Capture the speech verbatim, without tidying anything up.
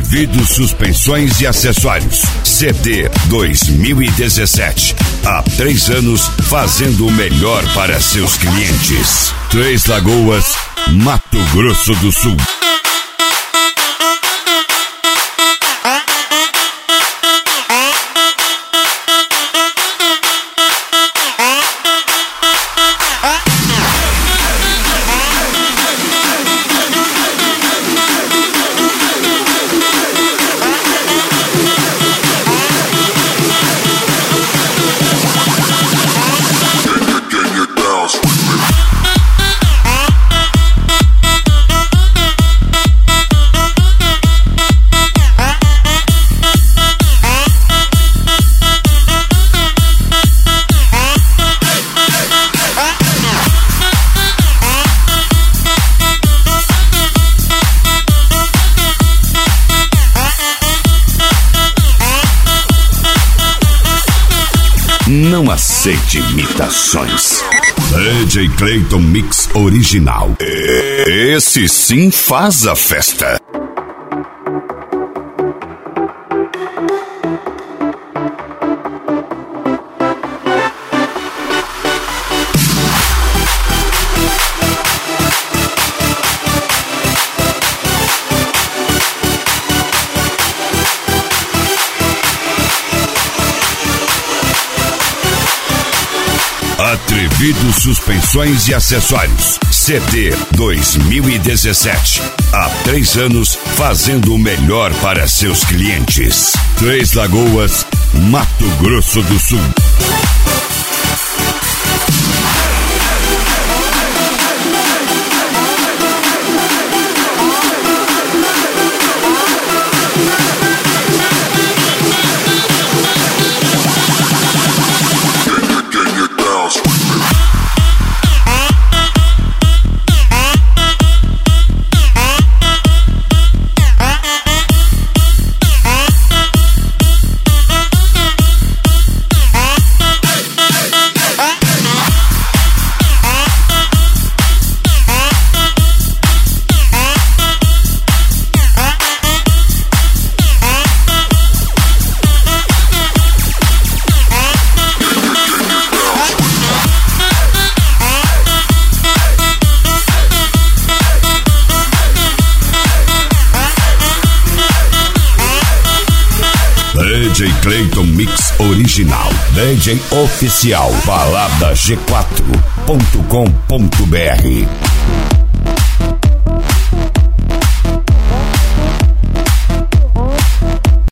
Atrevido Suspensões e Acessórios. C D dois mil e dezessete. Há três anos fazendo o melhor para seus clientes. Três Lagoas, Mato Grosso do Sul. Não aceite imitações. D J Clayton Mix Original. Esse sim faz a festa. Atrevido Suspensões e Acessórios. C D dois mil e dezessete. Há três anos fazendo o melhor para seus clientes. Três Lagoas, Mato Grosso do Sul. D J Clayton Mix Original. D J Oficial. Balada G quatro ponto com ponto br.